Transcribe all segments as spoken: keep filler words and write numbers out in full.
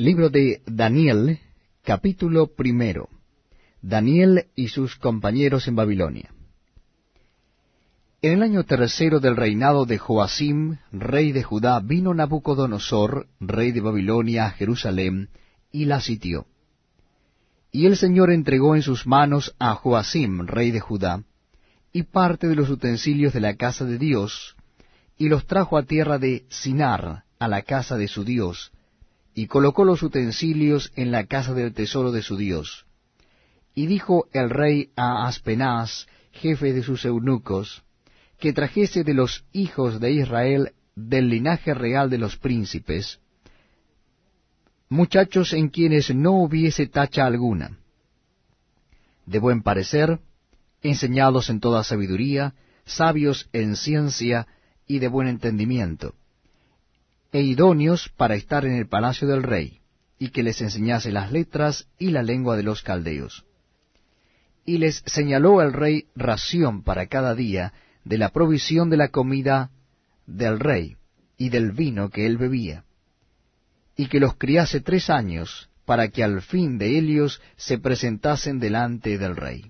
Libro de Daniel, capítulo primero. Daniel y sus compañeros en Babilonia. En el año tercero del reinado de Joacim, rey de Judá, vino Nabucodonosor, rey de Babilonia, a Jerusalén, y la sitió. Y el Señor entregó en sus manos a Joacim, rey de Judá, y parte de los utensilios de la casa de Dios, y los trajo a tierra de Sinar, a la casa de su Dios, y colocó los utensilios en la casa del tesoro de su Dios. Y dijo el rey a Aspenaz, jefe de sus eunucos, que trajese de los hijos de Israel, del linaje real de los príncipes, muchachos en quienes no hubiese tacha alguna, de buen parecer, enseñados en toda sabiduría, sabios en ciencia y de buen entendimiento, e idóneos para estar en el palacio del rey, y que les enseñase las letras y la lengua de los caldeos. Y les señaló el rey ración para cada día de la provisión de la comida del rey y del vino que él bebía, y que los criase tres años, para que al fin de ellos se presentasen delante del rey.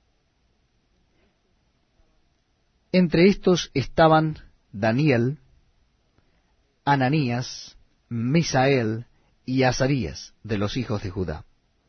Entre estos estaban Daniel, Ananías, Misael y Azarías, de los hijos de Judá.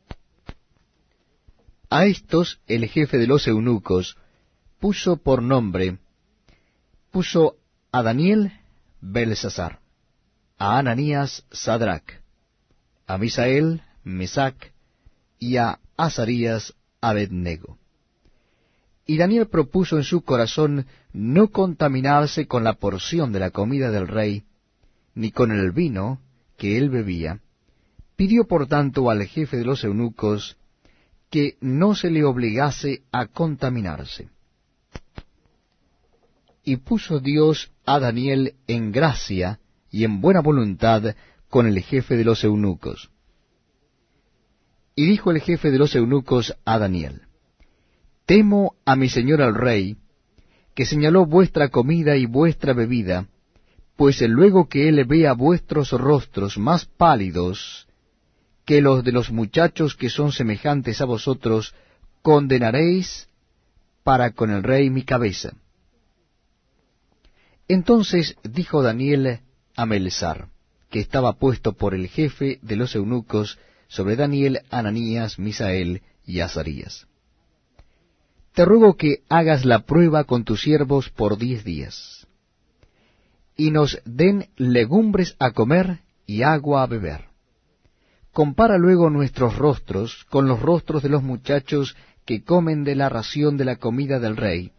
A estos el jefe de los eunucos puso por nombre, puso a Daniel Belsasar, a Ananías Sadrac, a Misael Mesac, y a Azarías Abednego. Y Daniel propuso en su corazón no contaminarse con la porción de la comida del rey, ni con el vino que él bebía. Pidió por tanto al jefe de los eunucos que no se le obligase a contaminarse. Y puso Dios a Daniel en gracia y en buena voluntad con el jefe de los eunucos. Y dijo el jefe de los eunucos a Daniel: Temo a mi señor el rey, que señaló vuestra comida y vuestra bebida, pues luego que él vea vuestros rostros más pálidos que los de los muchachos que son semejantes a vosotros, condenaréis para con el rey mi cabeza. Entonces dijo Daniel a Melesar, que estaba puesto por el jefe de los eunucos sobre Daniel, Ananías, Misael y Azarías: Te ruego que hagas la prueba con tus siervos por diez días, y nos den legumbres a comer y agua a beber. Compara luego nuestros rostros con los rostros de los muchachos que comen de la ración de la comida del rey,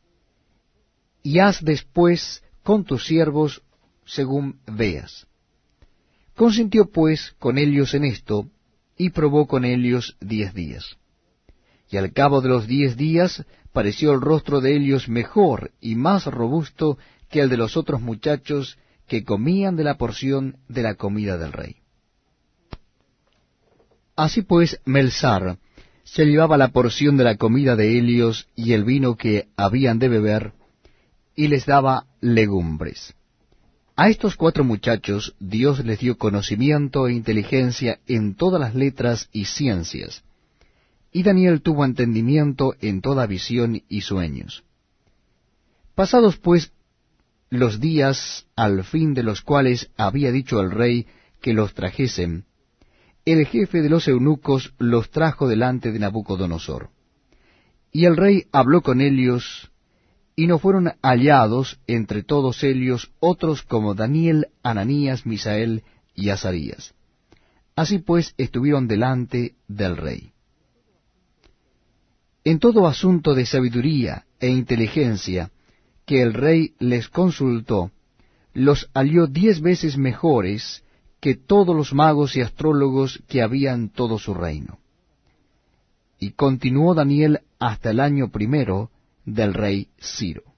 y haz después con tus siervos según veas. Consintió pues con ellos en esto, y probó con ellos diez días. Y al cabo de los diez días pareció el rostro de ellos mejor y más robusto que el de los otros muchachos que comían de la porción de la comida del rey. Así pues, Melsar se llevaba la porción de la comida de ellos y el vino que habían de beber, y les daba legumbres. A estos cuatro muchachos Dios les dio conocimiento e inteligencia en todas las letras y ciencias, y Daniel tuvo entendimiento en toda visión y sueños. Pasados pues los días al fin de los cuales había dicho el rey que los trajesen, el jefe de los eunucos los trajo delante de Nabucodonosor. Y el rey habló con ellos, y no fueron hallados entre todos ellos otros como Daniel, Ananías, Misael y Azarías. Así pues estuvieron delante del rey. En todo asunto de sabiduría e inteligencia que el rey les consultó, los halló diez veces mejores que todos los magos y astrólogos que había en todo su reino. Y continuó Daniel hasta el año primero del rey Ciro.